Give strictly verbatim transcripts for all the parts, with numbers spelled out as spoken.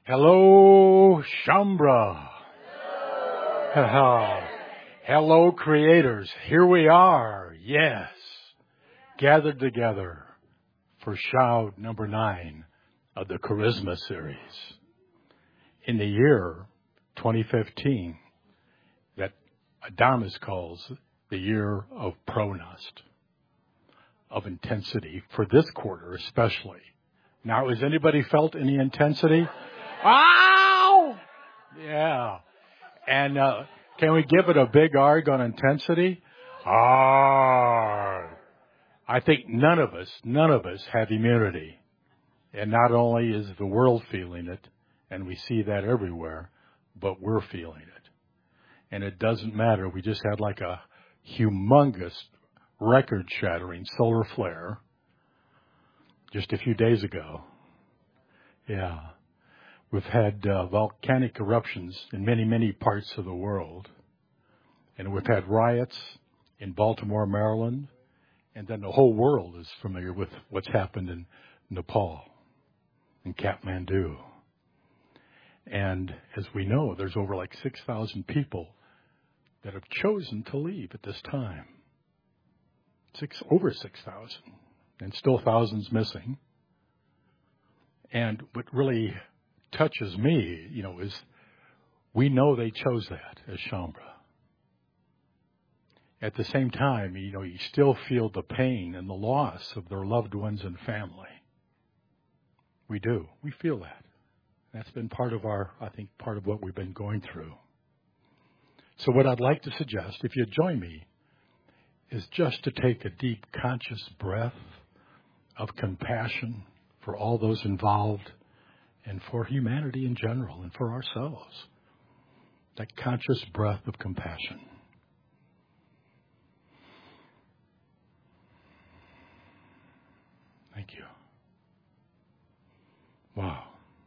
Hello, Shaumbra. Hello. Hello, creators. Here we are. Yes. Gathered together for shout number nine of the Charisma series. In the year twenty fifteen, that Adamus calls the year of pronost, of intensity, for this quarter especially. Now, has anybody felt any intensity? Ow! Yeah. And uh, can we give it a big arg on intensity? Arg. I think none of us, none of us have immunity. And not only is the world feeling it, and we see that everywhere, but we're feeling it. And it doesn't matter. We just had like a humongous record-shattering solar flare just a few days ago. Yeah. We've had uh, volcanic eruptions in many, many parts of the world. And we've had riots in Baltimore, Maryland. And then the whole world is familiar with what's happened in Nepal, in Kathmandu. And as we know, there's over like six thousand people that have chosen to leave at this time. Six, over six thousand. And still thousands missing. And what really touches me, you know, is we know they chose that as Shaumbra. At the same time, you know, you still feel the pain and the loss of their loved ones and family. We do. We feel that. That's been part of our, I think, part of what we've been going through. So what I'd like to suggest, if you join me, is just to take a deep conscious breath of compassion for all those involved and for humanity in general and for ourselves. That conscious breath of compassion. Thank you. Wow.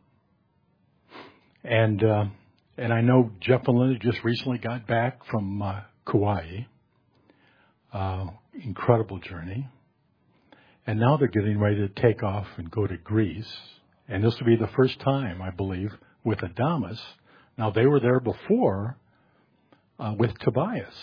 And uh, and I know Jeff and Linda just recently got back from uh, Kauai. Uh, incredible journey. And now they're getting ready to take off and go to Greece. And this will be the first time, I believe, with Adamus. Now, they were there before uh, with Tobias.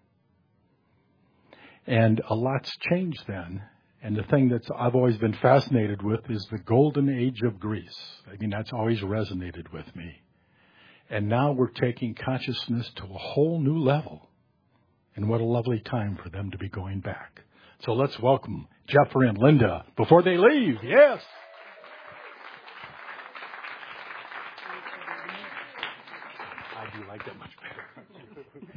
And a lot's changed then. And the thing that I've always been fascinated with is the golden age of Greece. I mean, that's always resonated with me. And now we're taking consciousness to a whole new level. And what a lovely time for them to be going back. So let's welcome Jeffrey and Linda before they leave. Yes. I do like that much better.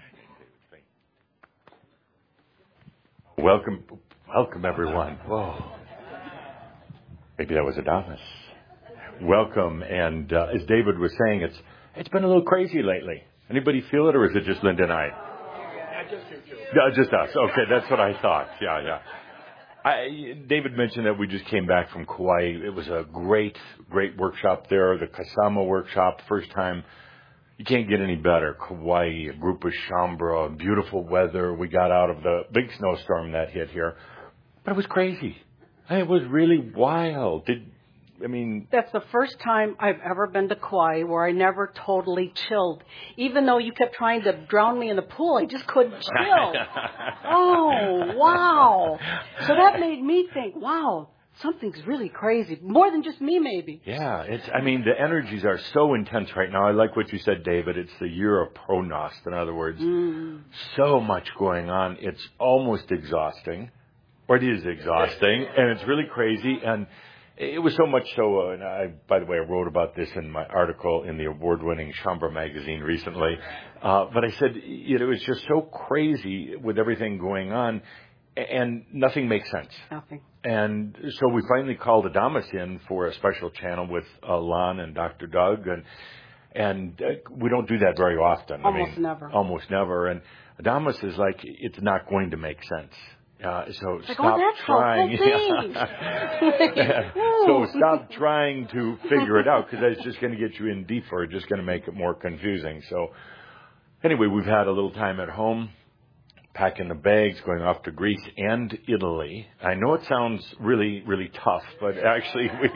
Welcome, welcome everyone. Whoa. Maybe that was Adamus. Welcome, and uh, as David was saying, it's it's been a little crazy lately. Anybody feel it, or is it just Linda and I? Yeah, just you two. No, just us. Okay, that's what I thought. Yeah, yeah. I, David mentioned that we just came back from Kauai. It was a great, great workshop there, the Kasama workshop, first time. You can't get any better. Kauai, a group of Shaumbra, beautiful weather. We got out of the big snowstorm that hit here. But it was crazy. It was really wild. Did, I mean... That's the first time I've ever been to Kauai where I never totally chilled. Even though you kept trying to drown me in the pool, I just couldn't chill. Oh, wow. So that made me think, wow, something's really crazy. More than just me, maybe. Yeah, it's. I mean, the energies are so intense right now. I like what you said, David. It's the year of pronost. In other words, mm. so much going on. It's almost exhausting. Or it is exhausting. And it's really crazy. And it was so much so, uh, and I, by the way, I wrote about this in my article in the award-winning Shaumbra magazine recently. Uh, but I said, you know, it was just so crazy with everything going on. And nothing makes sense. Nothing. And so we finally called Adamus in for a special channel with uh, Lon and Doctor Doug. And and uh, we don't do that very often. Almost I mean, never. Almost never. And Adamus is like, it's not going to make sense. Uh, so like, stop oh, that's trying. Yeah. So stop trying to figure it out, because that's just going to get you in deeper. Just going to make it more confusing. So anyway, we've had a little time at home, packing the bags, going off to Greece and Italy. I know it sounds really, really tough, but actually we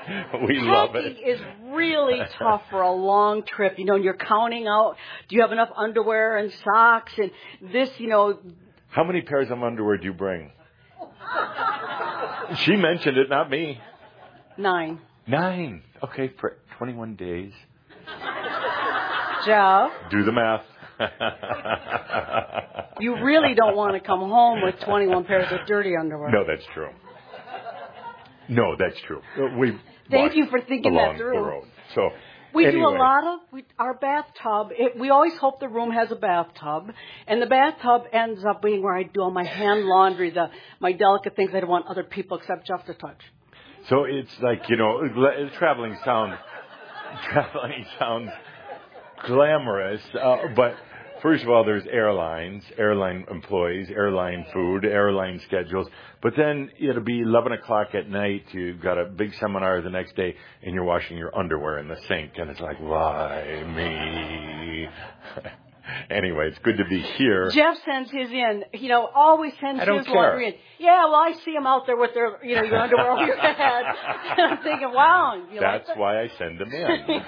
We love it. Packing is really tough for a long trip. You know, and you're counting out, do you have enough underwear and socks and this, you know. How many pairs of underwear do you bring? She mentioned it, not me. Nine. Nine. Okay, for twenty-one days. Jeff. Do the math. You really don't want to come home with twenty-one pairs of dirty underwear. No, that's true. No, that's true. We Thank you for thinking along that through. The road. So we anyway. do a lot of we, our bathtub. It, we always hope the room has a bathtub, and the bathtub ends up being where I do all my hand laundry, the my delicate things I don't want other people except Jeff to touch. So it's like, you know, traveling sounds traveling sounds glamorous, uh, but first of all, there's airlines, airline employees, airline food, airline schedules. But then it'll be eleven o'clock at night. You've got a big seminar the next day, and you're washing your underwear in the sink. And it's like, why me? Anyway, it's good to be here. Jeff sends his in. You know, always sends I don't his care. laundry in. Yeah, well, I see them out there with their, you know, your underwear over your head. And I'm thinking, wow. You That's like why I send them in.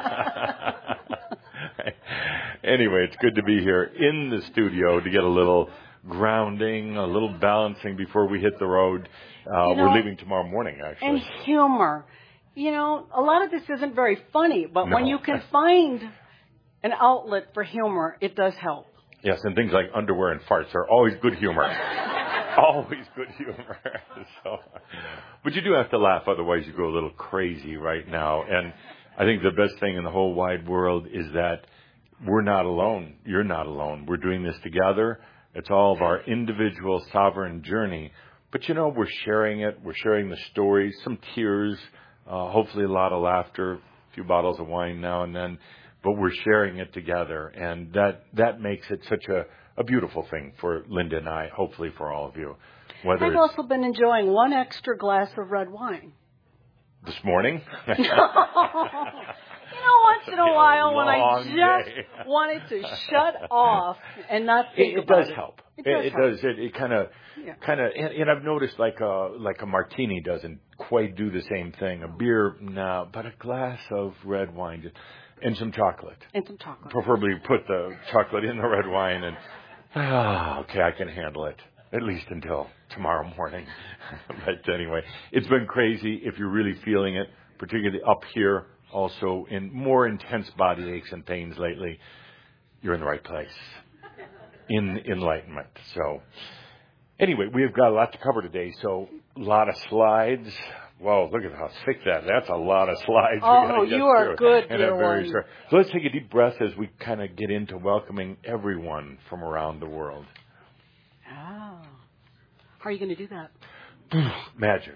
Anyway, it's good to be here in the studio to get a little grounding, a little balancing before we hit the road. Uh, You know, we're leaving tomorrow morning, actually. And humor. You know, a lot of this isn't very funny, but No. when you can find an outlet for humor, it does help. Yes, and things like underwear and farts are always good humor. Always good humor. So, but you do have to laugh, otherwise you go a little crazy right now. And I think the best thing in the whole wide world is that we're not alone. You're not alone. We're doing this together. It's all of our individual sovereign journey. But, you know, we're sharing it. We're sharing the stories, some tears, uh, hopefully a lot of laughter, a few bottles of wine now and then. But we're sharing it together. And that, that makes it such a, a beautiful thing for Linda and I, hopefully for all of you. Whether I've it's also been enjoying one extra glass of red wine. this morning. You know, once in a while when I long just day. wanted to shut off and not think It, it about does it. help. It It, does it help. does. It, it kind of, Yeah. kind of, and, and I've noticed like a like a martini doesn't quite do the same thing. A beer, no, but a glass of red wine just, and some chocolate. And some chocolate. Preferably put the chocolate in the red wine, and ah, okay, I can handle it at least until tomorrow morning. But anyway, it's been crazy. If you're really feeling it, particularly up here, also in more intense body aches and pains lately, you're in the right place. In enlightenment. So anyway, we've got a lot to cover today. So a lot of slides. Whoa, look at how thick that. That's a lot of slides. Oh, we gotta get you are through. good, And dear I'm very one. sure. So let's take a deep breath as we kind of get into welcoming everyone from around the world. Oh. How are you going to do that? Magic.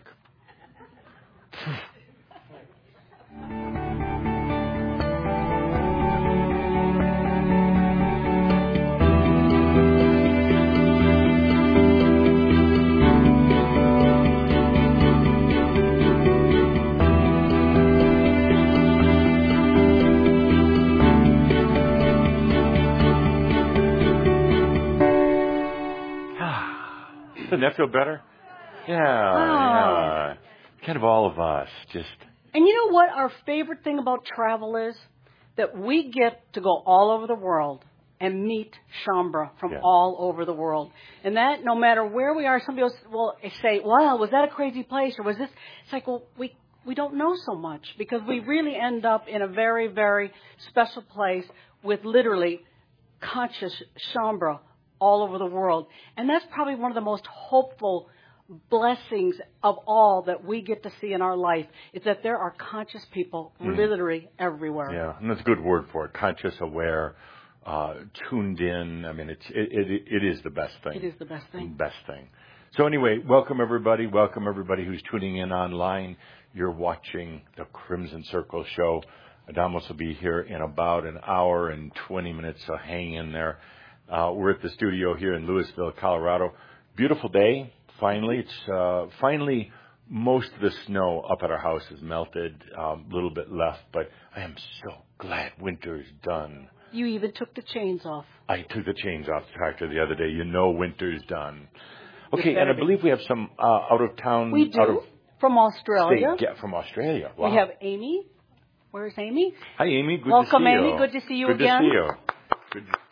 Doesn't that feel better? Yeah, yeah. Kind of all of us, just... And you know what our favorite thing about travel is? That we get to go all over the world and meet Shaumbra from Yeah. all over the world. And that, no matter where we are, somebody else will say, wow, was that a crazy place? Or was this... It's like, well, we, we don't know so much because we really end up in a very, very special place with literally conscious Shaumbra all over the world. And that's probably one of the most hopeful blessings of all that we get to see in our life is that there are conscious people Mm. literally everywhere. Yeah, and that's a good word for it. Conscious, aware, uh, tuned in. I mean, it's, it, it, it is the best thing. It is the best thing. Best thing. So anyway, welcome everybody. Welcome everybody who's tuning in online. You're watching the Crimson Circle show. Adamos will be here in about an hour and twenty minutes, so hang in there. Uh, we're at the studio here in Louisville, Colorado. Beautiful day. Finally, it's uh, finally most of the snow up at our house is melted. A um, little bit left, but I am so glad winter's done. You even took the chains off. I took the chains off the tractor the other day. You know winter's done. It Okay, better and I be. believe we have some uh, out of town, We do. out of From Australia. They get from Australia. Wow. We have Amy. Where's Amy? Hi, Amy. Good Welcome, to see Amy. you. Good to see you Good again. Good to see you. Good to...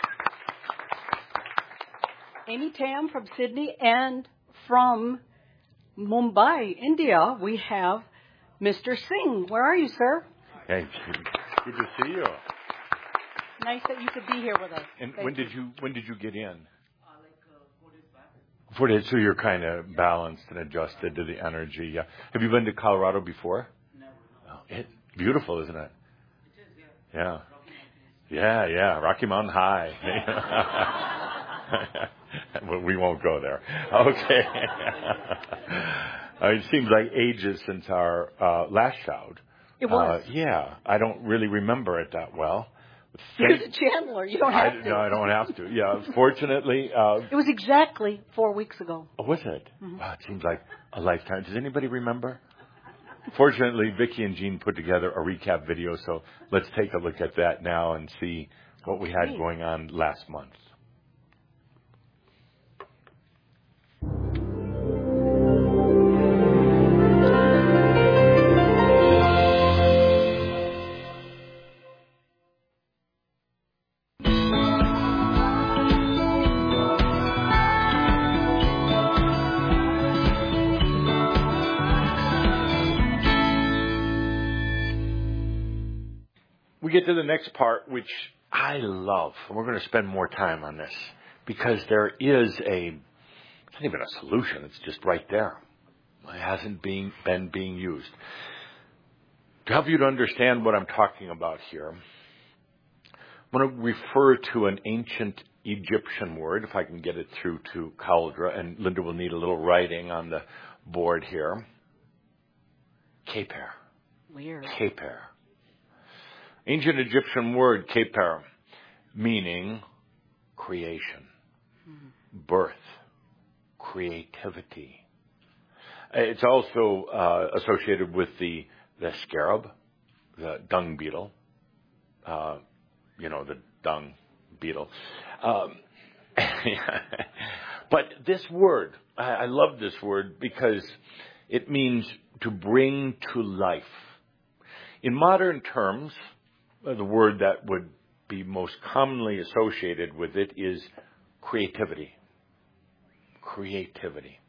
Amy Tam from Sydney, and from Mumbai, India, we have Mister Singh. Where are you, sir? Hey, good to see you. Nice that you could be here with us. And Thank when you. did you when did you get in? Four days, so you're kind of balanced and adjusted to the energy. Yeah. Have you been to Colorado before? Never. Oh, it, beautiful, isn't it? It is, yeah. Yeah. Yeah, yeah. Rocky Mountain High. Well, we won't go there. Okay. uh, it seems like ages since our uh, last shout. It was. Uh, yeah. I don't really remember it that well. You're the channeler. You don't have I, to. No, I don't have to. Yeah. Fortunately. Uh, It was exactly four weeks ago. Oh, was it? Mm-hmm. Wow, it seems like a lifetime. Does anybody remember? Fortunately, Vicki and Jean put together a recap video, so let's take a look at that now and see what we had going on last month. We get to the next part, which I love, and we're going to spend more time on this because there is a, it's not even a solution, it's just right there. It hasn't been, been being used. To help you to understand what I'm talking about here, I'm going to refer to an ancient Egyptian word, if I can get it through to Cauldre, and Linda will need a little writing on the board here. Keper. Weird. Keper. Ancient Egyptian word, keper, meaning creation, birth, creativity. It's also uh, associated with the, the scarab, the dung beetle, uh, you know, the dung beetle. Um, but this word, I, I love this word because it means to bring to life. In modern terms, the word that would be most commonly associated with it is creativity. Creativity.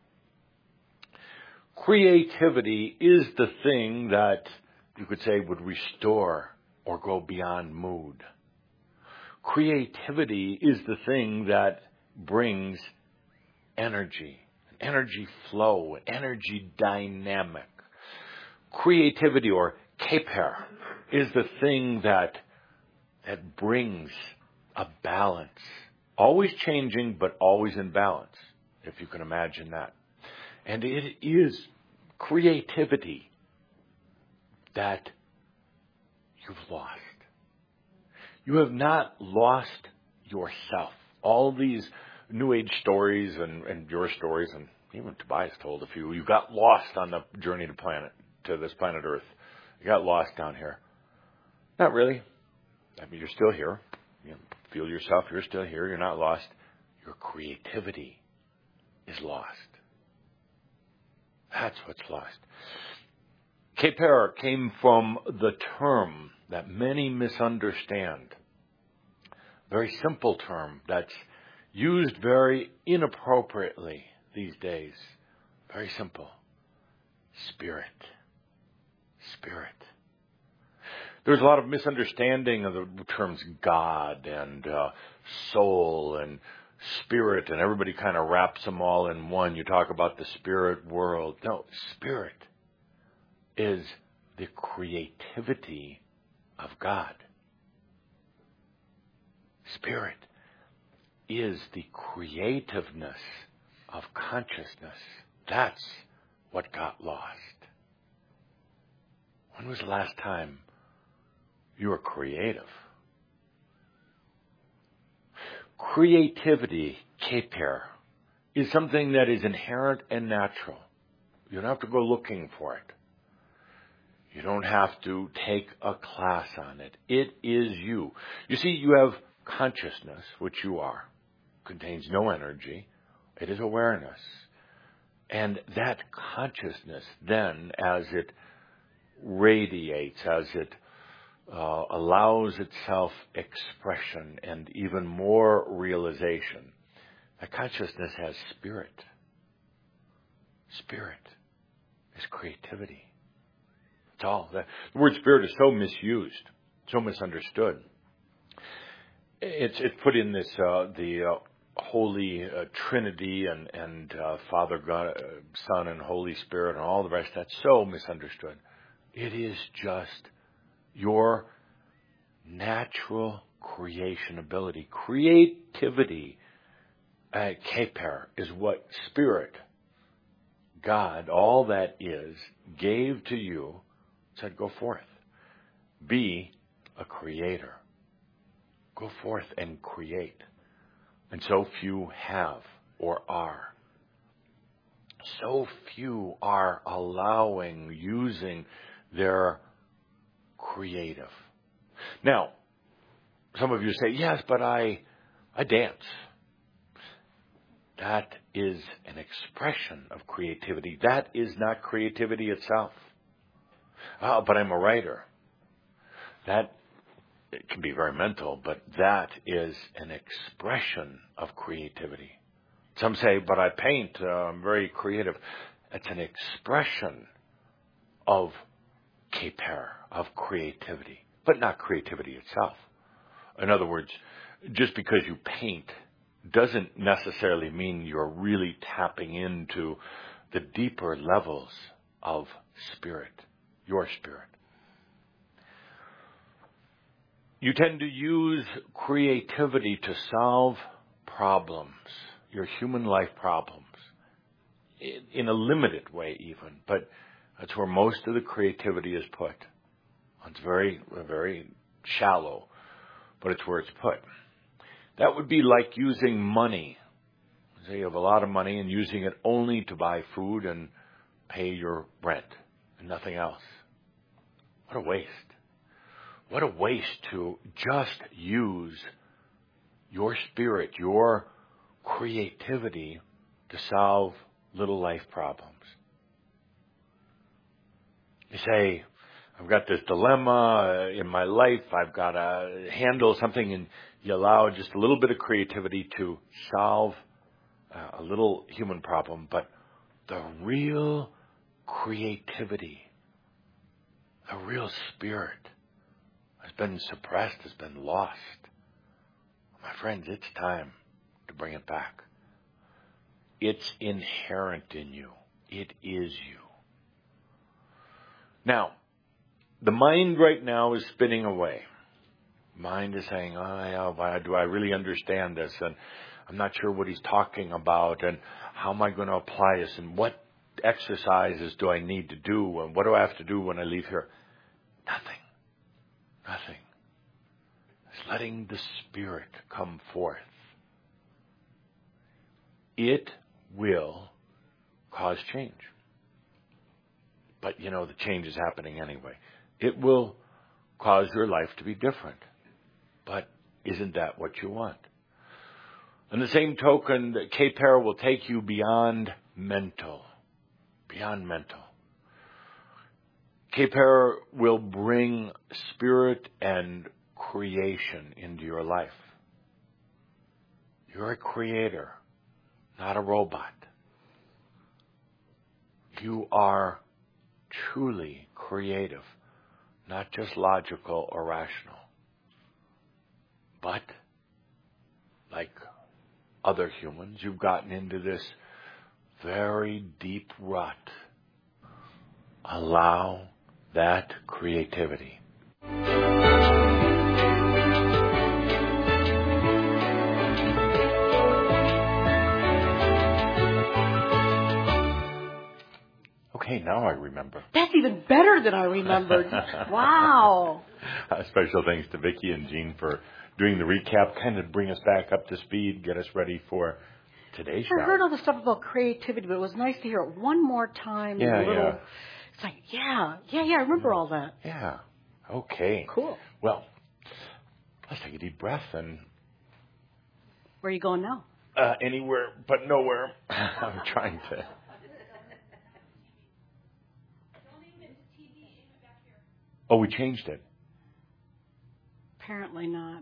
Creativity is the thing that you could say would restore or go beyond mood. Creativity is the thing that brings energy, energy flow, energy dynamic. Creativity, or keper, is the thing that that brings a balance. Always changing, but always in balance, if you can imagine that. And it is creativity that you've lost. You have not lost yourself. All these New Age stories and, and your stories, and even Tobias told a few, you got lost on the journey to planet, to this planet Earth. You got lost down here. Not really. I mean, you're still here. You know, feel yourself. You're still here. You're not lost. Your creativity is lost. That's what's lost. Keper came from the term that many misunderstand. Very simple term that's used very inappropriately these days. Very simple. Spirit. Spirit. There's a lot of misunderstanding of the terms God and uh, soul and spirit, and everybody kind of wraps them all in one. You talk about the spirit world. No, spirit is the creativity of God. Spirit is the creativeness of consciousness. That's what got lost. When was the last time you were creative? Creativity, keper, is something that is inherent and natural. You don't have to go looking for it. You don't have to take a class on it. It is you. You see, you have consciousness, which you are. Contains no energy. It is awareness. And that consciousness then, as it radiates, as it uh, allows itself expression and even more realization, that consciousness has spirit. Spirit is creativity. It's all. The word spirit is so misused, so misunderstood. It's it's put in this uh, the uh, Holy uh, Trinity and and uh, Father, God, uh, Son, and Holy Spirit, and all the rest. That's so misunderstood. It is just your natural creation ability, creativity. Uh, Keper is what Spirit, God, all that is, gave to you. Said, go forth, be a creator. Go forth and create. And so few have or are. So few are allowing, using their creative. Now, some of you say, yes, but I, I dance. That is an expression of creativity. That is not creativity itself. Oh, but I'm a writer. That it can be very mental, but that is an expression of creativity. Some say, but I paint, uh, I'm very creative. It's an expression of keper, of creativity, but not creativity itself. In other words, just because you paint doesn't necessarily mean you're really tapping into the deeper levels of spirit, your spirit. You tend to use creativity to solve problems, your human life problems, in a limited way even, but that's where most of the creativity is put. It's very, very shallow, but it's where it's put. That would be like using money. Say you have a lot of money and using it only to buy food and pay your rent and nothing else. What a waste. What a waste to just use your spirit, your creativity to solve little life problems. You say, I've got this dilemma in my life, I've got to handle something, and you allow just a little bit of creativity to solve uh, a little human problem, but the real creativity, the real spirit has been suppressed, has been lost. My friends, it's time to bring it back. It's inherent in you. It is you. Now, the mind right now is spinning away. Mind is saying, oh, yeah, why do I really understand this? And I'm not sure what he's talking about. And how am I going to apply this? And what exercises do I need to do? And what do I have to do when I leave here? Nothing. Nothing. It's letting the Spirit come forth. It will cause change. But, you know, the change is happening anyway. It will cause your life to be different. But isn't that what you want? On the same token, Keper will take you beyond mental. Beyond mental. Keper will bring spirit and creation into your life. You're a creator, not a robot. You are truly creative, not just logical or rational. But, like other humans, you've gotten into this very deep rut. Allow that creativity. Okay, now I remember. That's even better than I remembered. Wow. Uh, special thanks to Vicki and Jean for doing the recap, kind of bring us back up to speed, get us ready for today's show. I heard all the stuff about creativity, but it was nice to hear it one more time. Yeah, little, yeah. It's like, yeah, yeah, yeah, I remember all that. Yeah. Okay. Cool. Well, let's take a deep breath and... Where are you going now? Uh, anywhere but nowhere. I'm trying to... Oh, we changed it. Apparently not.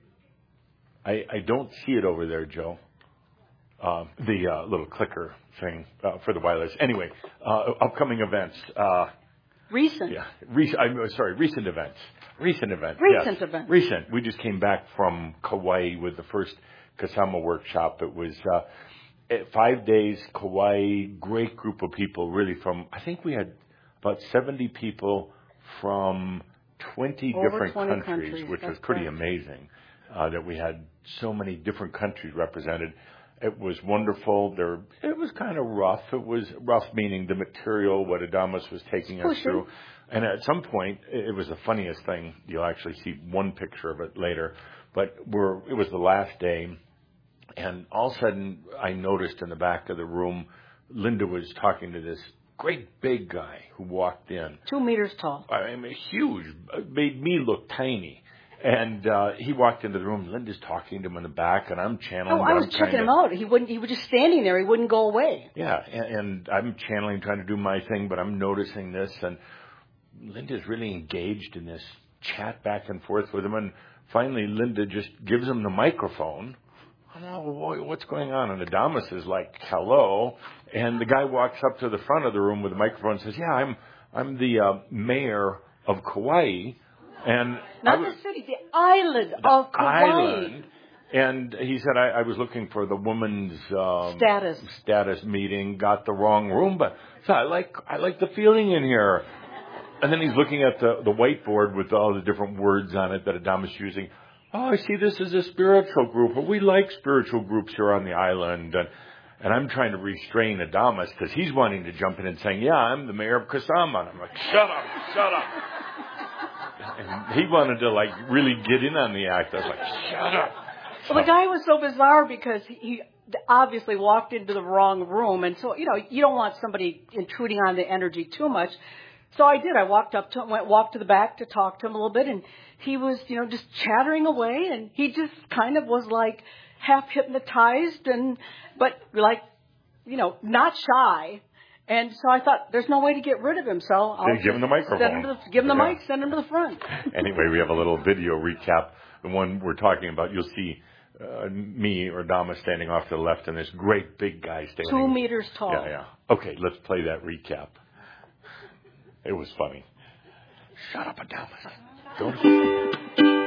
I, I don't see it over there, Joe. Uh, the uh, little clicker thing uh, for the wireless. Anyway, uh, upcoming events. Uh, Recent. yeah, Re- I'm sorry, recent events. Recent events. Recent yes. events. Recent. We just came back from Kauai with the first Kasama workshop. It was uh, five days, Kauai, great group of people, really from, I think we had about seventy people from twenty Over different twenty countries, countries, which was that's pretty correct. amazing uh, that we had so many different countries represented. It was wonderful. There, it was kind of rough. It was rough meaning the material, what Adamus was taking us Pushing. through. And at some point, it was the funniest thing. You'll actually see one picture of it later. But we're, it was the last day. And all of a sudden, I noticed in the back of the room, Linda was talking to this great big guy who walked in. Two meters tall. I mean, huge. Made me look tiny. And uh, he walked into the room. Linda's talking to him in the back, and I'm channeling. Oh, I was I'm trying checking to, him out. He wouldn't. He was just standing there. He wouldn't go away. Yeah, and, and I'm channeling, trying to do my thing, but I'm noticing this, and Linda's really engaged in this chat back and forth with him, and finally Linda just gives him the microphone. I'm like, well, what's going on? And Adamus is like, hello, and the guy walks up to the front of the room with the microphone and says, yeah, I'm I'm the uh, mayor of Kauai. And Not was, the city, the island the of Kauai. Island. And he said, I, I was looking for the woman's um, Status. status meeting, got the wrong room, but so I like I like the feeling in here. And then he's looking at the, the whiteboard with all the different words on it that Adamus is using. Oh, I see this is a spiritual group. Well, we like spiritual groups here on the island. And, and I'm trying to restrain Adamus because he's wanting to jump in and saying, yeah, I'm the mayor of Kasama. And I'm like, shut up, shut up. And he wanted to, like, really get in on the act. I was like, shut up. Well, the guy was so bizarre because he obviously walked into the wrong room. And so, you know, you don't want somebody intruding on the energy too much. So I did. I walked up to him, went, walked to the back to talk to him a little bit. And he was, you know, just chattering away. And he just kind of was like half hypnotized and, but like, you know, not shy. And so I thought, there's no way to get rid of him, so I'll give him the microphone. Send him to the, give him the yeah. mic, send him to the front. Anyway, we have a little video recap. The one we're talking about, you'll see uh, me or Adamus standing off to the left and this great big guy standing. Two meters tall. Yeah, yeah. Okay, let's play that recap. It was funny. Shut up, Adamus. Don't.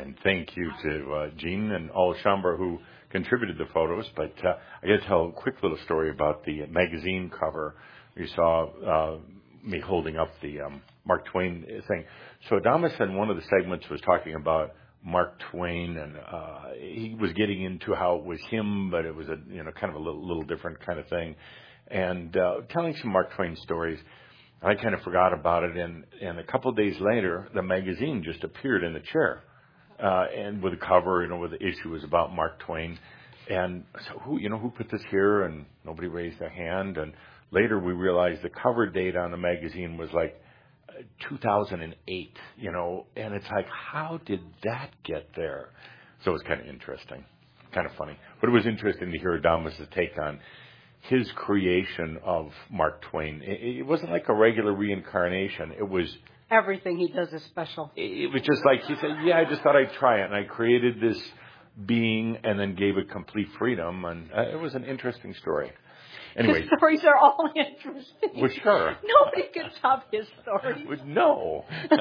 And thank you to uh, Jean and all Schomburg who contributed the photos. But uh, I got to tell a quick little story about the magazine cover. You saw uh, me holding up the um, Mark Twain thing. So Adamus in one of the segments was talking about Mark Twain, and uh, he was getting into how it was him, but it was a you know kind of a little, little different kind of thing, and uh, telling some Mark Twain stories. I kind of forgot about it, and, and a couple of days later, the magazine just appeared in the chair, uh, and with a cover, you know, where the issue was about Mark Twain, and so who you know who put this here, and nobody raised their hand, and later we realized the cover date on the magazine was like two thousand eight, you know, and it's like, how did that get there? So it was kind of interesting, kind of funny. But it was interesting to hear Adamus' take on his creation of Mark Twain. It, it wasn't like a regular reincarnation. It was... Everything he does is special. It was just like, he said, yeah, I just thought I'd try it. And I created this being and then gave it complete freedom. And uh, it was an interesting story. Anyway, his stories are all interesting. Well, sure. Nobody can top his stories. No.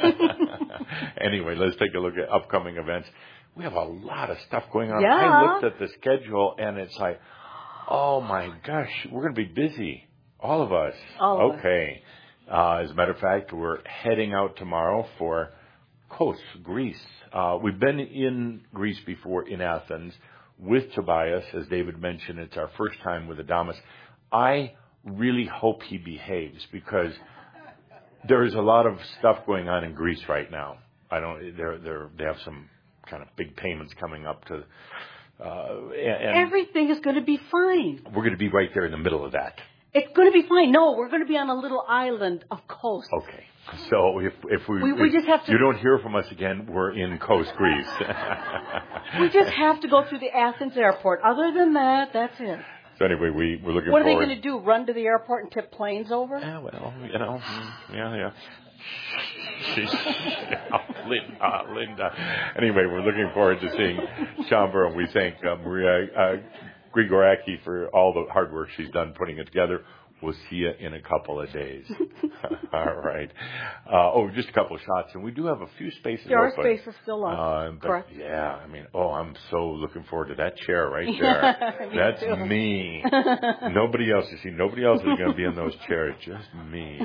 Anyway, let's take a look at upcoming events. We have a lot of stuff going on. Yeah. I looked at the schedule, and it's like, oh, my gosh, we're going to be busy. All of us. All of okay. Uh, as a matter of fact, we're heading out tomorrow for Kos, Greece. Uh, we've been in Greece before, in Athens, with Tobias. As David mentioned, it's our first time with Adamus. I really hope he behaves, because there is a lot of stuff going on in Greece right now. I don't. They're they're they have some kind of big payments coming up to. Uh, and Everything is going to be fine. We're going to be right there in the middle of that. It's going to be fine. No, we're going to be on a little island of Kos. Okay. So if if we, We- we if just have to- you don't hear from us again, we're in Kos, Greece. We just have to go through the Athens airport. Other than that, that's it. So anyway, we we're looking What are they forward. going to do? Run to the airport and tip planes over? Yeah, well, you know, mm, yeah, yeah. oh, Linda, Linda. Anyway, we're looking forward to seeing Schomburg, and we thank uh, Maria uh, Grigoraki for all the hard work she's done putting it together. We'll see you in a couple of days. All right. Uh, oh, just a couple of shots, and we do have a few spaces There are open. spaces still left. Uh, but Correct. yeah, I mean, oh, I'm so looking forward to that chair right there. Me That's too. me. Nobody else, you see, nobody else is going to be in those chairs, just me.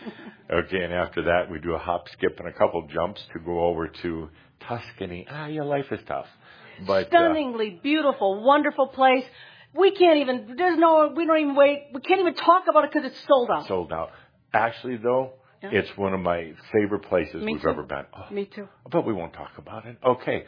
Okay, and after that, we do a hop, skip, and a couple jumps to go over to Tuscany. Ah, your life is tough. But, Stunningly beautiful, wonderful place. We can't even, there's no, we don't even wait, we can't even talk about it because it's sold uh, out. sold out. Actually, though, Yeah. it's one of my favorite places Me we've too. ever been. Oh, Me too. but we won't talk about it. Okay.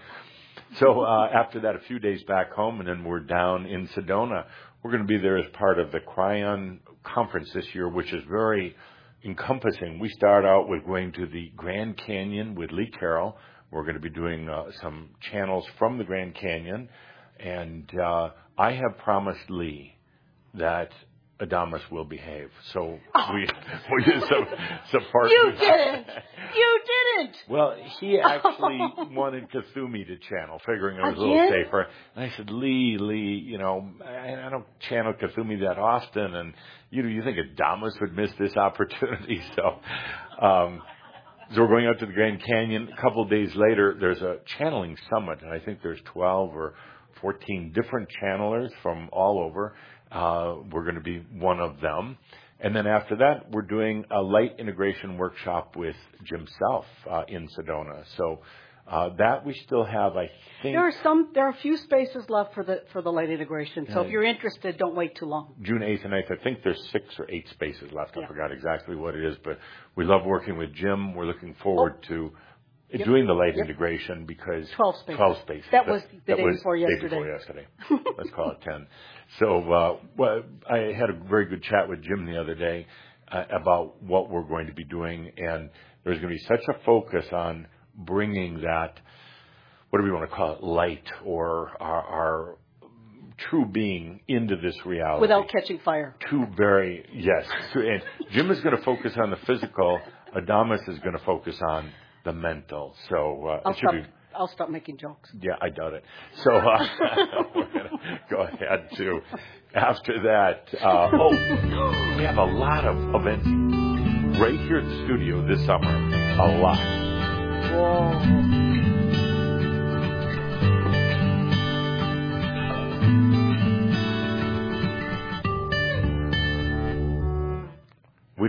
So uh, after that, a few days back home, and then we're down in Sedona. We're going to be there as part of the Cryon Conference this year, which is very encompassing. We start out with going to the Grand Canyon with Lee Carroll. We're going to be doing uh, some channels from the Grand Canyon. And uh, I have promised Lee that Adamus will behave. So Oh. we we use some support. You didn't! You didn't! Well, he actually wanted Kasumi to channel, figuring it was a little Again? safer. And I said, Lee, Lee, you know, I, I don't channel Kasumi that often, and you know, you think Adamus would miss this opportunity? So, um, so we're going out to the Grand Canyon. A couple of days later, there's a channeling summit, and I think there's twelve or fourteen different channelers from all over. Uh, we're going to be one of them. And then after that, we're doing a light integration workshop with Jim Self uh, in Sedona. So uh, that we still have, I think, There are some, there are a few spaces left for the, for the light integration. So Yeah. if you're interested, don't wait too long. June eighth and ninth. I think there's six or eight spaces left. I Yeah. forgot exactly what it is, but we love working with Jim. We're looking forward Oh. to Yep. doing the light Yep. integration because twelve spaces. twelve spaces. That was the day was before day yesterday. before yesterday. Let's call it ten. So, uh, well, I had a very good chat with Jim the other day uh, about what we're going to be doing, and there's going to be such a focus on bringing that, what do we want to call it, light or our, our true being into this reality. Without catching fire. Two very, yes. And Jim is going to focus on the physical. Adamus is going to focus on the mental. So uh, I'll it should stop, be. I'll stop making jokes. Yeah, I doubt it. So uh, we're going to go ahead to, after that, uh, oh, we have a lot of events right here at the studio this summer. A lot. Whoa.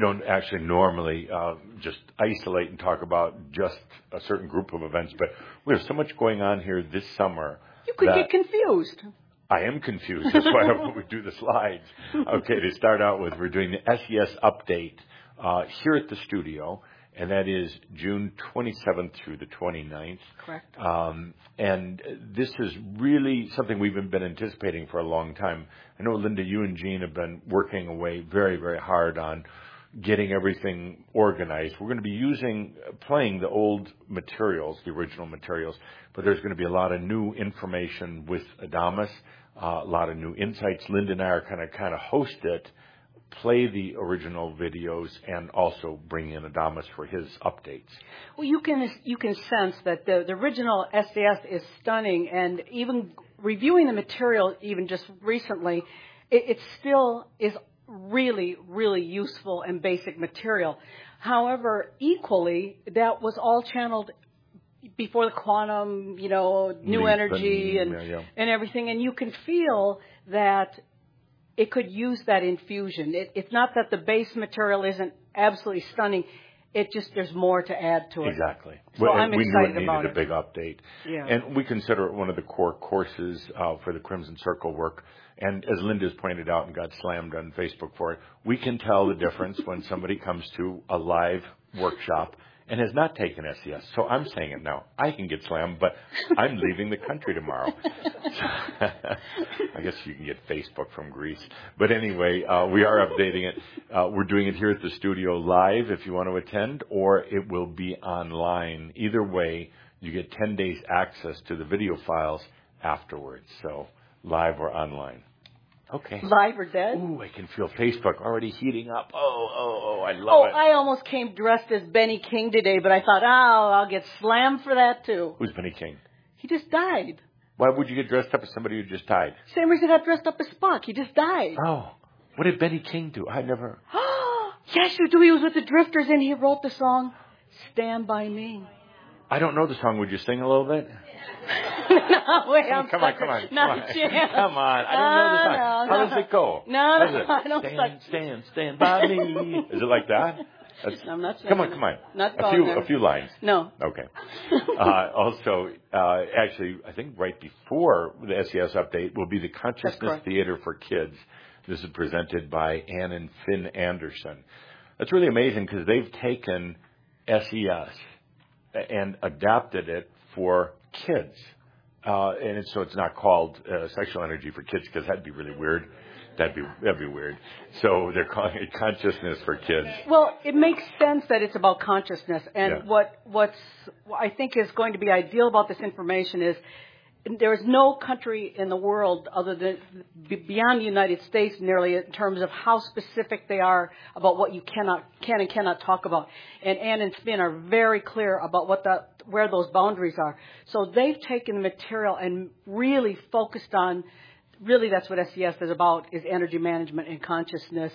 don't actually normally uh, just isolate and talk about just a certain group of events, but we have so much going on here this summer. You could get confused. I am confused. That's why we do the slides. Okay, to start out with, we're doing the S E S update uh, here at the studio, and that is June twenty-seventh through the twenty-ninth. Correct. Um, and this is really something we've been anticipating for a long time. I know, Linda, you and Jean have been working away very, very hard on getting everything organized. We're going to be using, playing the old materials, the original materials, but there's going to be a lot of new information with Adamus, uh, a lot of new insights. Linda and I are kind of kind of host it, play the original videos, and also bring in Adamus for his updates. Well, you can you can sense that the, the original S E S is stunning, and even reviewing the material, even just recently, it, it still is really, really useful and basic material. However, equally, that was all channeled before the quantum, you know, new Leap energy and, and yeah, yeah. and everything, and you can feel that it could use that infusion. It, it's not that the base material isn't absolutely stunning. It just, there's more to add to it. Exactly. So well, I'm we excited knew it about needed it. a big update. Yeah. And we consider it one of the core courses uh, for the Crimson Circle work. And as Linda's pointed out and got slammed on Facebook for it, we can tell the difference when somebody comes to a live workshop and has not taken S E S. So I'm saying it now. I can get slammed, but I'm leaving the country tomorrow. I guess you can get Facebook from Greece. But anyway, uh, we are updating it. Uh, we're doing it here at the studio live if you want to attend, or it will be online. Either way, you get ten days access to the video files afterwards. So live or online. Okay. Live or dead? Ooh, I can feel Facebook already heating up. Oh, oh, oh, I love Oh, it. I almost came dressed as Benny King today, but I thought, oh, I'll get slammed for that too. Who's Benny King? He just died. Why would you get dressed up as somebody who just died? Same reason I got dressed up as Spock. He just died. Oh, what did Benny King do? I never... Yes, you do. He was with the Drifters and he wrote the song, Stand By Me. I don't know the song. Would you sing a little bit? No, wait, I'm come on, sucker. come on, Not come a on. chance. Come on, I don't know the song. Uh, no, How no. does it go? No, How no, does it? I don't stand, suck. stand, stand by me. Is it like that? That's, I'm not come on, singing come on. it. Not a going few, there. a few lines. No. Okay. Uh, also, uh, actually, I think right before the S E S update will be the Consciousness Theater for Kids. This is presented by Ann and Finn Anderson. That's really amazing because they've taken S E S and adapted it for kids. Uh, and it's, so it's not called uh, Sexual Energy for Kids because that'd be really weird. That'd be that'd be weird. So they're calling it Consciousness for Kids. Well, it makes sense that it's about consciousness. And Yeah. what what's what I think is going to be ideal about this information is there is no country in the world other than beyond the United States nearly in terms of how specific they are about what you cannot can and cannot talk about. And Ann and Finn are very clear about what the where those boundaries are. So they've taken the material and really focused on, really that's what S E S is about, is energy management and consciousness.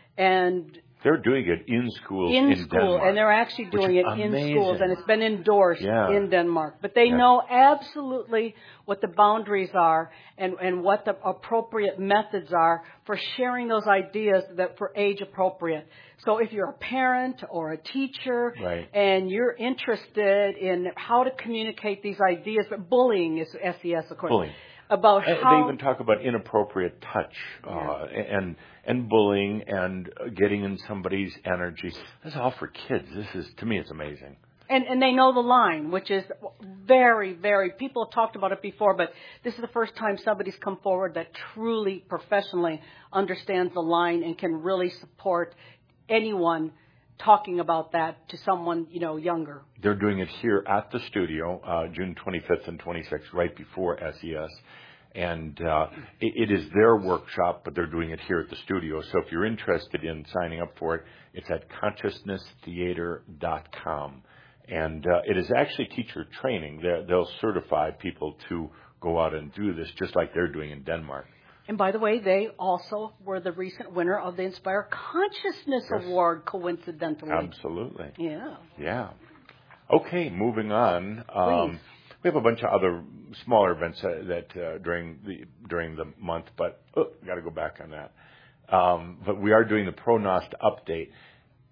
And they're doing it in schools in, in school, Denmark, and they're actually doing it amazing. in schools, and it's been endorsed Yeah. in Denmark. But they Yeah. know absolutely what the boundaries are and, and what the appropriate methods are for sharing those ideas that for age appropriate. So if you're a parent or a teacher Right. and you're interested in how to communicate these ideas, but bullying is S E S, of course. Bullying. About Uh, how they even talk about inappropriate touch uh, Yeah. and and bullying and uh, getting in somebody's energy. This is all for kids. This is, to me, it's amazing. And, and they know the line, which is very, very, people have talked about it before, but this is the first time somebody's come forward that truly, professionally understands the line and can really support anyone talking about that to someone, you know, younger. They're doing it here at the studio, uh, June twenty-fifth and twenty-sixth, right before S E S. And uh, it, it is their workshop, but they're doing it here at the studio. So if you're interested in signing up for it, it's at consciousness theater dot com. And uh, it is actually teacher training. They're, they'll certify people to go out and do this, just like they're doing in Denmark. And by the way, they also were the recent winner of the Inspire Consciousness Yes. Award, coincidentally. Absolutely. Yeah. Yeah. Okay, moving on. Um, Please. we have a bunch of other smaller events uh, that uh, during the during the month, but oh, got to go back on that. Um, but we are doing the ProNOST update.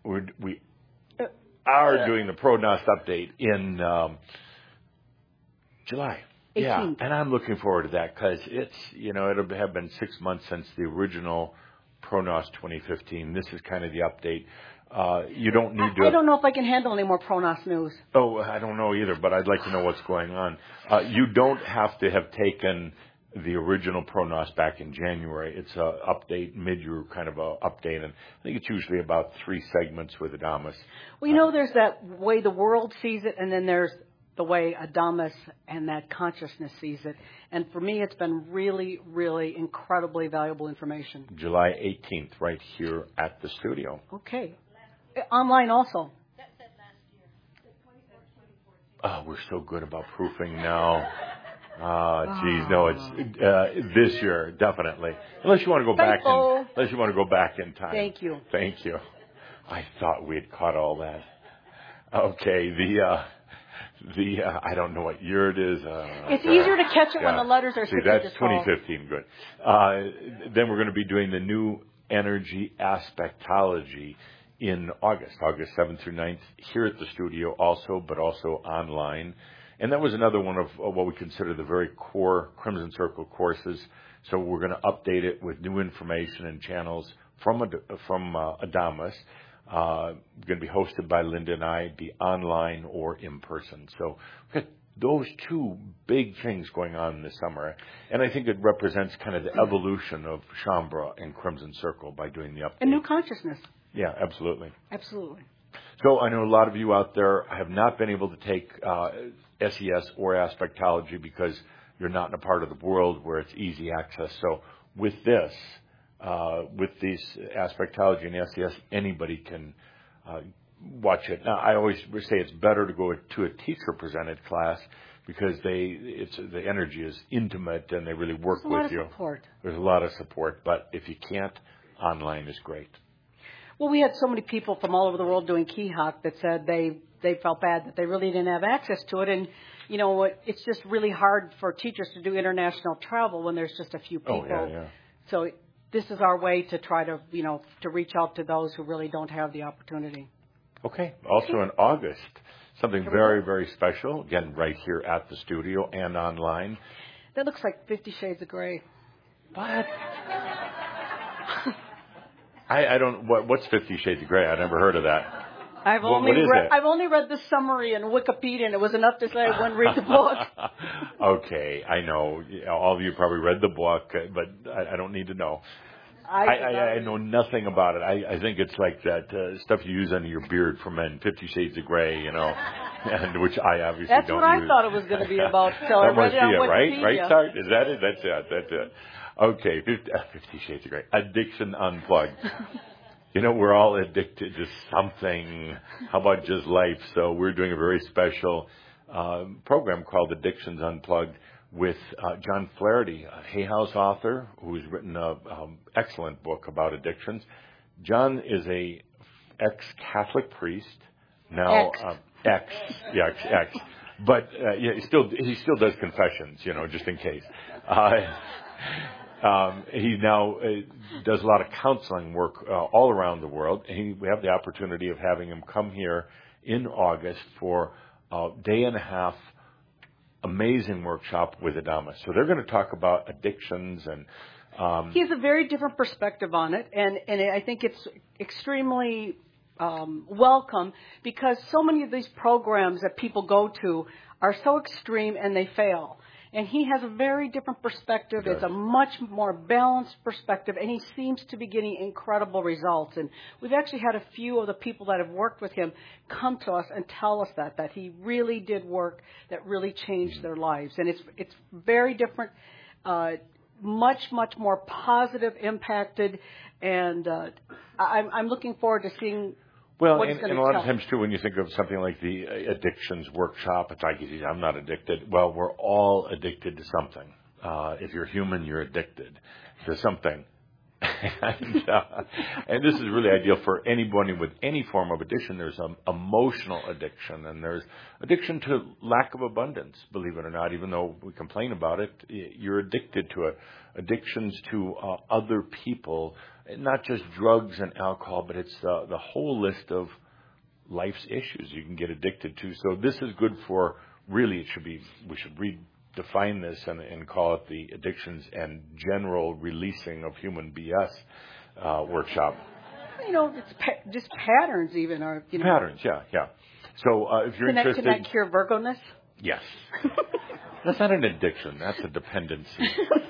we're, we are doing the ProNOS update in um, July. eighteenth. Yeah, and I'm looking forward to that because it's, you know, it'll have been six months since the original ProNOS twenty fifteen. This is kind of the update. Uh, you don't need to... I don't know if I can handle any more ProNOS news. Oh, I don't know either, but I'd like to know what's going on. Uh, you don't have to have taken the original ProNOS back in January. It's a update, mid-year kind of a update, and I think it's usually about three segments with Adamus. Well, you know, there's that way the world sees it, and then there's the way Adamus and that consciousness sees it. And for me, it's been really, really incredibly valuable information. July eighteenth, right here at the studio. Okay. Online also. Oh, we're so good about proofing now. Ah, oh, geez, no, it's uh, this year, definitely. Unless you want to go back in, unless you want to go back in time. Thank you. Thank you. I thought we had caught all that. Okay, the uh, the uh, I don't know what year it is. Uh, it's easier to catch it yeah. when the letters are. See, that's twenty fifteen. Good. Uh, then we're going to be doing the new energy aspectology in August, August seventh through ninth, here at the studio also, but also online. And that was another one of what we consider the very core Crimson Circle courses. So we're going to update it with new information and channels from from uh, Adamus. Uh, going to be hosted by Linda and I, be online or in person. So we've got those two big things going on this summer. And I think it represents kind of the evolution of Shaumbra and Crimson Circle by doing the update. And new consciousness. Yeah, absolutely. Absolutely. So I know a lot of you out there have not been able to take uh, S E S or aspectology because you're not in a part of the world where it's easy access. So with this, uh, with these aspectology and S E S, anybody can uh, watch it. Now, I always say it's better to go to a teacher-presented class because they, it's the energy is intimate and they really work There's a lot with of you. Support. There's a lot of support, but if you can't, online is great. Well, we had so many people from all over the world doing Keyhawk that said they, they felt bad that they really didn't have access to it. And, you know, it's just really hard for teachers to do international travel when there's just a few people. Oh, yeah, yeah. So this is our way to try to, you know, to reach out to those who really don't have the opportunity. Okay. Also in August, something very, very special, again, right here at the studio and online. That looks like Fifty Shades of Grey. What? I, I don't. What, what's Fifty Shades of Grey? I never heard of that. I've what, only what is read. that? I've only read the summary in Wikipedia, and it was enough to say I wouldn't read the book. Okay, I know. All of you probably read the book, but I, I don't need to know. I, I, I, I know nothing about it. I, I think it's like that uh, stuff you use under your beard for men, Fifty Shades of Grey, you know, and which I obviously That's don't use. That's what I thought it was going to be about. So I that read must it on be it, Wikipedia. right? Right, Sart? Is that it? That's it. That's it. Okay, fifty, uh, Fifty Shades of Grey. Addiction Unplugged. You know, we're all addicted to something. How about just life? So we're doing a very special uh, program called Addictions Unplugged with uh, John Flaherty, a Hay House author who's written an um, excellent book about addictions. John is a ex-Catholic priest. Now, ex. Um, ex, yeah, ex, ex. But uh, yeah, he still he still does confessions, you know, just in case. Uh, Um, he now uh, does a lot of counseling work uh, all around the world. And he, we have the opportunity of having him come here in August for a day and a half amazing workshop with Adamus. So they're going to talk about addictions and um, he has a very different perspective on it, and and I think it's extremely um, welcome because so many of these programs that people go to are so extreme and they fail. And he has a very different perspective. It's a much more balanced perspective, and he seems to be getting incredible results. And we've actually had a few of the people that have worked with him come to us and tell us that, that he really did work that really changed their lives. And it's it's very different, uh, much, much more positive impacted. And uh, I'm, I'm looking forward to seeing Well, what and, he's and a gonna lot tell. of times, too, when you think of something like the addictions workshop, it's like, I'm not addicted. Well, we're all addicted to something. Uh, if you're human, you're addicted to something. and, uh, and this is really ideal for anybody with any form of addiction. There's um, emotional addiction, and there's addiction to lack of abundance, believe it or not. Even though we complain about it, you're addicted to it. Addictions to uh, other people not just drugs and alcohol, but it's uh, the whole list of life's issues you can get addicted to. So this is good for, really it should be, we should redefine this and, and call it the Addictions and General Releasing of Human B S uh, workshop. You know, it's pa- just patterns even are, you know. Patterns, yeah, yeah. So uh, if you're can that, interested... Can that cure Virgo-ness? Yes. That's not an addiction. That's a dependency.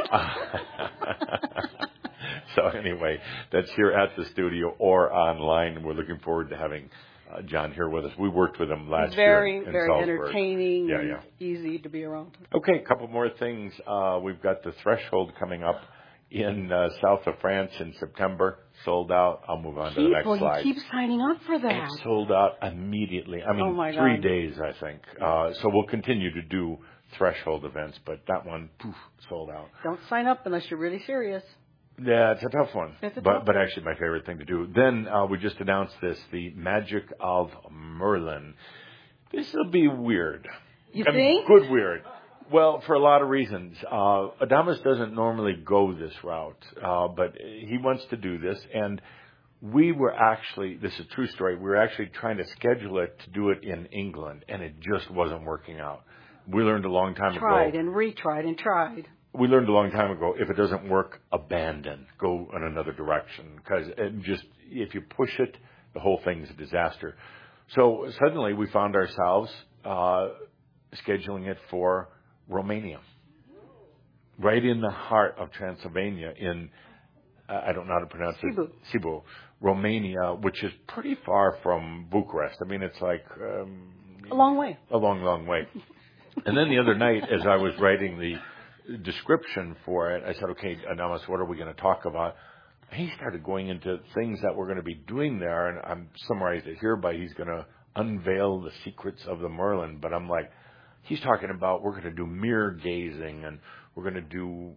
So anyway, that's here at the studio or online. We're looking forward to having uh, John here with us. We worked with him last very, year in, in Very, very entertaining yeah, and yeah. easy to be around. Okay, a couple more things. Uh, we've got the Threshold coming up in uh, south of France in September. Sold out. I'll move on to the next People, slide. you keep signing up for that. It sold out immediately. I mean, oh my three God. days, I think. Uh, so we'll continue to do Threshold events, but that one, poof, sold out. Don't sign up unless you're really serious. Yeah, it's a tough one. It's a but tough but one. actually my favorite thing to do. Then uh, we just announced this, the Magic of Merlin. This will be weird. You I mean, think? good weird. Well, for a lot of reasons. Uh, Adamus doesn't normally go this route, uh, but he wants to do this. And we were actually, this is a true story, we were actually trying to schedule it to do it in England, and it just wasn't working out. We learned a long time tried ago. and retried and tried. We learned a long time ago, if it doesn't work, abandon. Go in another direction. Because it just, if you push it, the whole thing's a disaster. So suddenly we found ourselves uh, scheduling it for Romania. Right in the heart of Transylvania in, uh, I don't know how to pronounce Cebu. it. Cebu. Romania, which is pretty far from Bucharest. I mean, it's like... Um, A long way. A long, long way. And then the other night, as I was writing the description for it, I said, okay, Adamus, what are we going to talk about? He started going into things that we're going to be doing there, and I'm summarized it here by he's going to unveil the secrets of the Merlin. But I'm like, he's talking about we're going to do mirror gazing, and we're going to do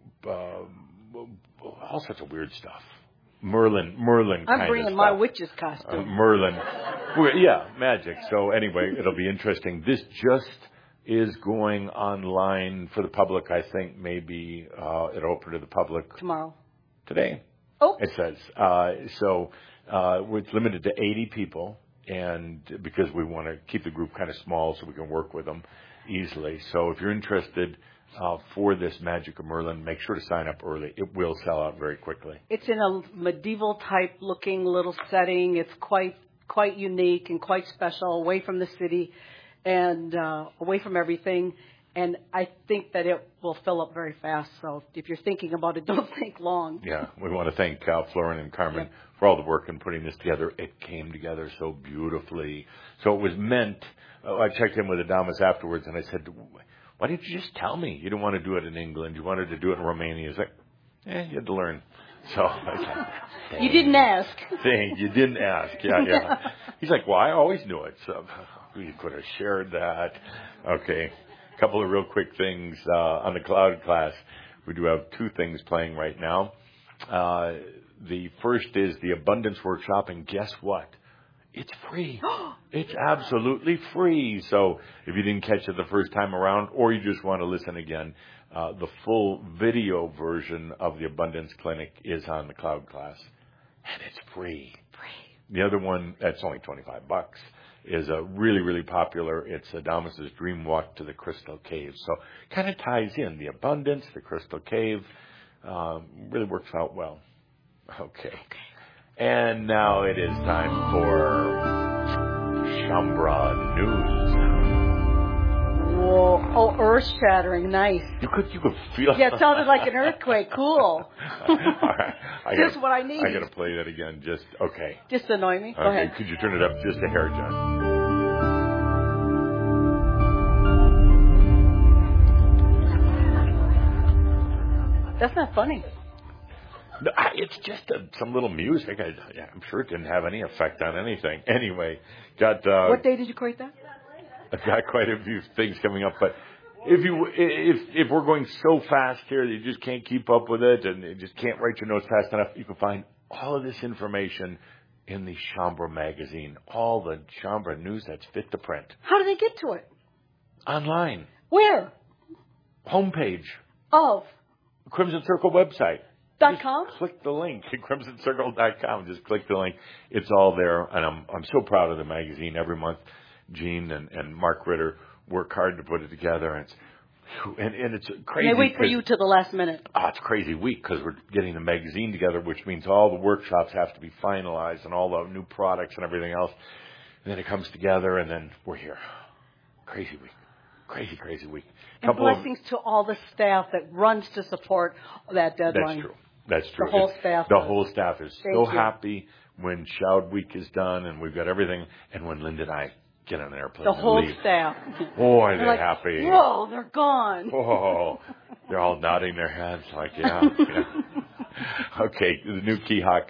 uh, all sorts of weird stuff. Merlin, Merlin kind I'm bringing of my stuff. witch's costume. Uh, Merlin. Yeah, magic. So anyway, it'll be interesting. This just is going online for the public. I think maybe uh, it'll open to the public Tomorrow. today. Oh. It says. Uh, so uh, it's limited to eighty people, and because we want to keep the group kind of small so we can work with them easily. So if you're interested uh, for this Magic of Merlin, make sure to sign up early. It will sell out very quickly. It's in a medieval type looking little setting. It's quite quite unique and quite special, away from the city and uh, away from everything. And I think that it will fill up very fast. So if you're thinking about it, don't think long. Yeah, we want to thank uh, Florin and Carmen Yep. for all the work in putting this together. It came together so beautifully. So it was meant, uh, I checked in with Adamus afterwards and I said, why didn't you just tell me you didn't want to do it in England? You wanted to do it in Romania. He's like, eh, you had to learn. So I said, You didn't ask. Dang, you didn't ask. Yeah, yeah. He's like, well, I always knew it. So we could have shared that. Okay. A couple of real quick things uh, on the Cloud class. We do have two things playing right now. Uh, the first is the Abundance Workshop, and guess what? It's free. It's absolutely free. So if you didn't catch it the first time around, or you just want to listen again, uh, the full video version of the Abundance Clinic is on the Cloud class, and it's free. Free. The other one, that's only twenty-five bucks. Is a really, really popular. It's Adamus's Dream Walk to the Crystal Cave. So kind of ties in the abundance, the Crystal Cave. Um, really works out well. Okay. And now it is time for Shaumbra News. Whoa. Oh, earth-shattering. Nice. You could, you could feel. Yeah, it sounded like an earthquake. Cool. All right. I Just gotta, what I need. I got to play that again. Just, okay. Just annoy me. Go Okay, ahead. could you turn it up just a hair, John? That's not funny. No, I- it's just a, some little music. I, yeah, I'm sure it didn't have any effect on anything. Anyway, got uh, What day did you create that? I've got quite a few things coming up. But if you if if we're going so fast here that you just can't keep up with it and you just can't write your notes fast enough, you can find all of this information in the Shaumbra magazine. All the Shaumbra news that's fit to print. How do they get to it? Online. Where? Homepage. Of. Crimson Circle website. Dot com? Click the link, crimson circle dot com. Just click the link. It's all there, and I'm I'm so proud of the magazine. Every month, Gene and, and Mark Ritter work hard to put it together, and it's and, and it's crazy. And they wait for you to the last minute. Oh, it's a crazy week because we're getting the magazine together, which means all the workshops have to be finalized and all the new products and everything else. And then it comes together, and then we're here. Crazy week. Crazy, crazy week. And Couple blessings of, to all the staff that runs to support that deadline. That's true. That's true. The whole it's, staff. The does. whole staff is Thank so you. happy when Shout Week is done and we've got everything, and when Linda and I get on an airplane. The whole leave. staff. Boy, they're, they're like, happy. Whoa, they're gone. Oh, they're all nodding their heads like, yeah. yeah. Okay, the new Keyhawk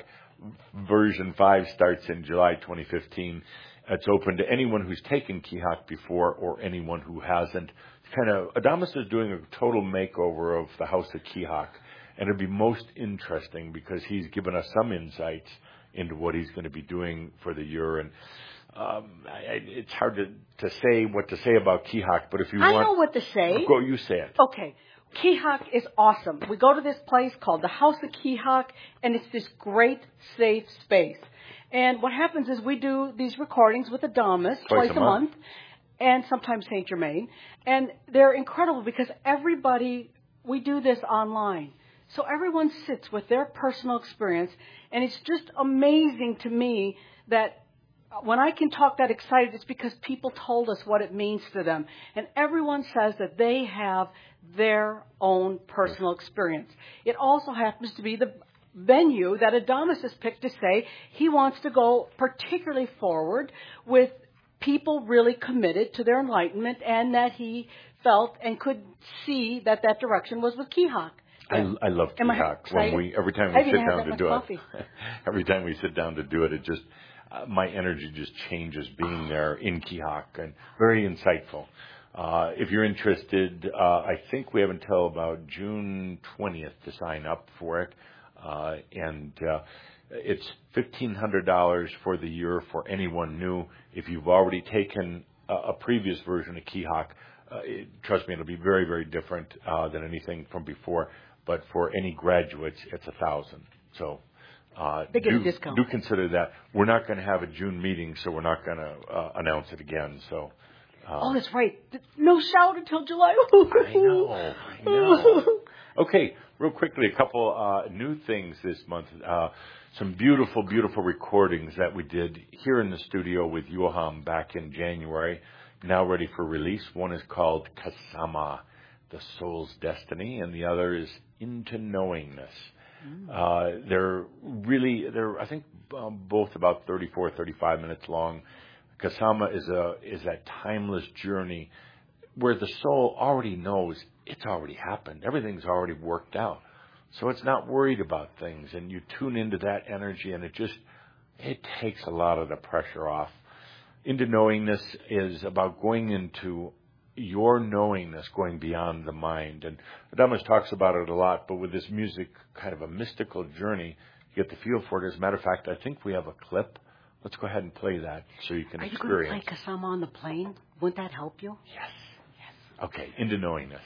version five starts in July twenty fifteen. It's open to anyone who's taken Keyhawk before or anyone who hasn't. Kind of, Adamus is doing a total makeover of the House of Keyhawk, and it'd be most interesting because he's given us some insights into what he's going to be doing for the year. And um, I, it's hard to, to say what to say about Keyhawk, but if you I want, know what to say. Go, you say it. Okay. Keyhawk is awesome. We go to this place called the House of Keyhawk, and it's this great, safe space. And what happens is we do these recordings with Adamus twice, twice a, a month. month, and sometimes Saint Germain. And they're incredible because everybody, we do this online. So everyone sits with their personal experience, and it's just amazing to me that when I can talk that excited, it's because people told us what it means to them. And everyone says that they have their own personal experience. It also happens to be the venue that Adamus has picked to say he wants to go particularly forward with people really committed to their enlightenment, and that he felt and could see that that direction was with Keyhawk. I, I love Keyhawk. When we every time we I sit down to do coffee. it, every time we sit down to do it, it just uh, my energy just changes being there in Keyhawk, and very insightful. Uh, if you're interested, uh, I think we have until about June twentieth to sign up for it. Uh, and uh, it's fifteen hundred dollars for the year for anyone new. If you've already taken a, a previous version of Keyhawk, uh, it, trust me, it'll be very, very different uh, than anything from before. But for any graduates, it's a thousand. So uh, they get do, a discount. Do consider that. We're not going to have a June meeting, so we're not going to uh, announce it again. So. Uh, oh, that's right. No shout until July. I know. I know. Okay, real quickly, a couple uh, new things this month. Uh, some beautiful, beautiful recordings that we did here in the studio with Yoham back in January, now ready for release. One is called Kasama, the Soul's Destiny, and the other is Into Knowingness. Mm. Uh, they're really, they're I think um, both about thirty-four, thirty-five minutes long. Kasama is a is that timeless journey where the soul already knows it's already happened. Everything's already worked out. So it's not worried about things, and you tune into that energy, and it just, it takes a lot of the pressure off. Into Knowingness is about going into your knowingness, going beyond the mind. And Adamus talks about it a lot, but with this music, kind of a mystical journey, you get the feel for it. As a matter of fact, I think we have a clip. Let's go ahead and play that so you can Are experience. Are you going to play Kasama on the plane? Wouldn't that help you? Yes. Yes. Okay, Into Knowingness.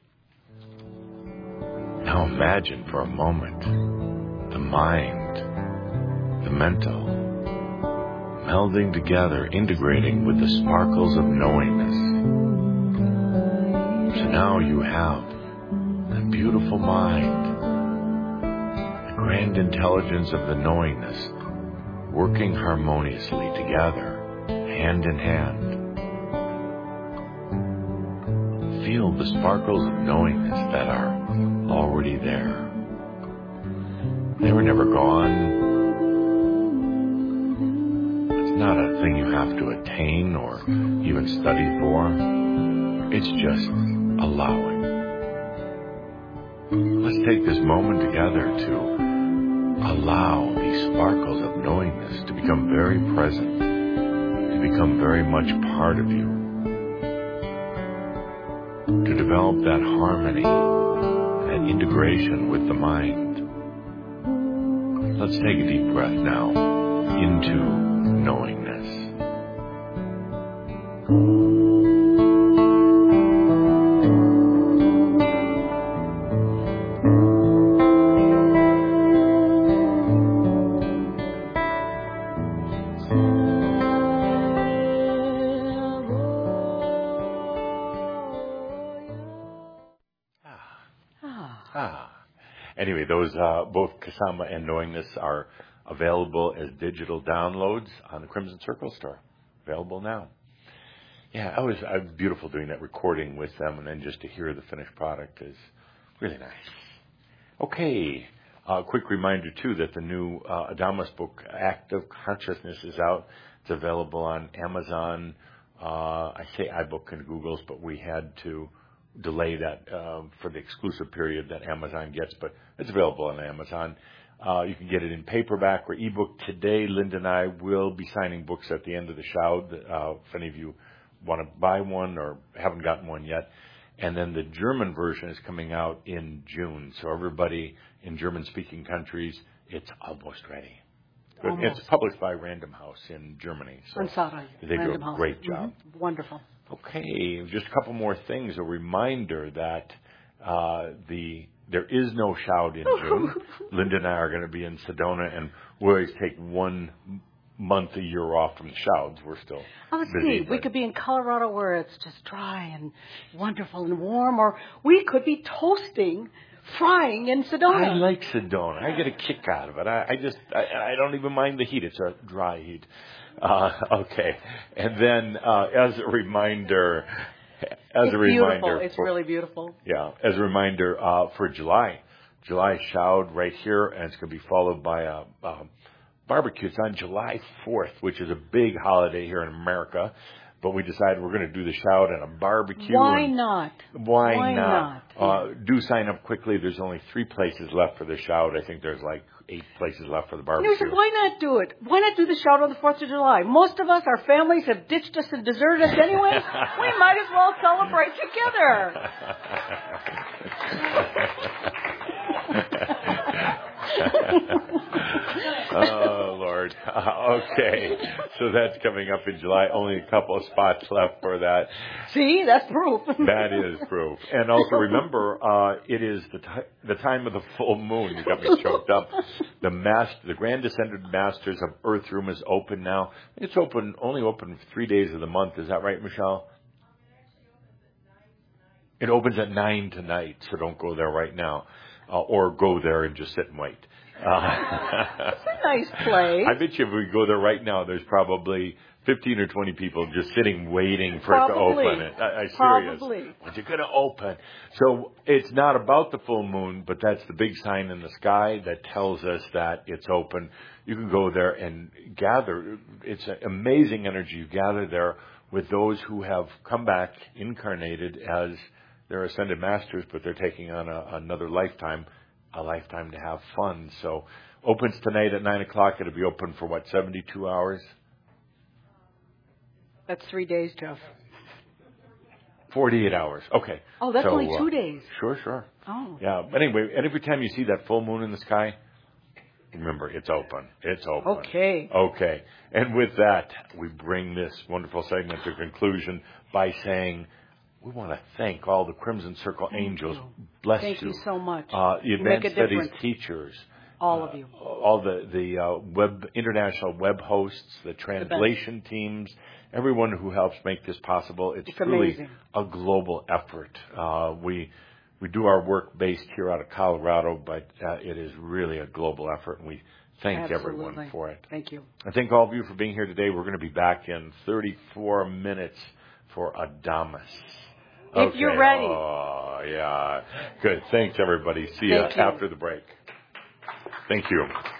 Now imagine for a moment the mind, the mental, melding together, integrating with the sparkles of knowingness. So now you have the beautiful mind, the grand intelligence of the knowingness, working harmoniously together, hand in hand. Feel the sparkles of knowingness that are already there. They were never gone. It's not a thing you have to attain or even study for. It's just allowing. Let's take this moment together to allow these sparkles of knowingness to become very present, to become very much part of you, to develop that harmony, that integration with the mind. Let's take a deep breath now into knowingness. anyway, those uh, both Kasama and Knowingness are available as digital downloads on the Crimson Circle store. Available now. Yeah, it was, it was beautiful doing that recording with them, and then just to hear the finished product is really nice. Okay. A uh, quick reminder, too, that the new uh, Adamus book, Act of Consciousness, is out. It's available on Amazon. Uh, I say iBook and Google's, but we had to delay that uh, for the exclusive period that Amazon gets, but it's available on Amazon. Uh, you can get it in paperback or ebook. Today, Linda and I will be signing books at the end of the show. Uh, if any of you want to buy one or haven't gotten one yet. And then the German version is coming out in June. So everybody in German-speaking countries, it's almost ready. Almost. It's published by Random House in Germany. So Ansara, they Random do a House. great job. Mm-hmm. Wonderful. Okay, just a couple more things. A reminder that uh, the there is no Shout in June. Linda and I are going to be in Sedona, and we always take one month a year off from the Shouts. We're still Oh, let's busy, see. We could be in Colorado where it's just dry and wonderful and warm, or we could be toasting, frying in Sedona. I like Sedona. I get a kick out of it. I, I just, I, I don't even mind the heat. It's a dry heat. Uh, okay. And then, uh, as a reminder, as it's a reminder. Beautiful. It's for, really beautiful. Yeah. As a reminder, uh, for July, July Shout right here, and it's going to be followed by a, um, barbecue. It's on July fourth, which is a big holiday here in America. But we decided we're going to do the Shout and a barbecue. Why and not? Why, Why not? not? Uh, do sign up quickly. There's only three places left for the Shout. I think there's like eight places left for the barbecue. You said, why not do it? Why not do the Shout on the fourth of July? Most of us, our families have ditched us and deserted us anyway. We might as well celebrate together. Oh, Lord. Uh, okay. So that's coming up in July. Only a couple of spots left for that. See, that's proof. That is proof. And also remember, uh, it is the, t- the time of the full moon. You got me choked up. The master, the Grand Descended Masters of Earth Room is open now. It's open, only open for three days of the month. Is that right, Michelle? It opens at nine tonight, so don't go there right now. Uh, or go there and just sit and wait. Uh, It's a nice place. I bet you if we go there right now, there's probably fifteen or twenty people just sitting waiting for Probably. it to open. It. I, I serious. Probably. When's it going to open? So it's not about the full moon, but that's the big sign in the sky that tells us that it's open. You can go there and gather. It's an amazing energy. You gather there with those who have come back incarnated as their ascended masters, but they're taking on a, another lifetime. A lifetime to have fun. So opens tonight at nine o'clock. It'll be open for what, seventy-two hours? That's three days, Jeff. forty-eight hours. Okay. Oh, that's so, only two uh, days. Sure, sure. Oh. Yeah. But anyway, and every time you see that full moon in the sky, remember, it's open. It's open. Okay. Okay. And with that, we bring this wonderful segment to conclusion by saying, we want to thank all the Crimson Circle Thank angels. you. Bless Thank you. you so much. Uh, the You make advanced a studies difference. teachers. All uh, of you. All the, the uh, web, international web hosts, the translation teams, everyone who helps make this possible. It's, It's truly amazing. a global effort. Uh, we, we do our work based here out of Colorado, but uh, it is really a global effort, and we thank Absolutely. everyone for it. Thank you. I thank all of you for being here today. We're going to be back in thirty-four minutes for Adamus. If Okay. you're ready. Oh, yeah. Good. Thanks, everybody. See you Thank you. after the break. Thank you.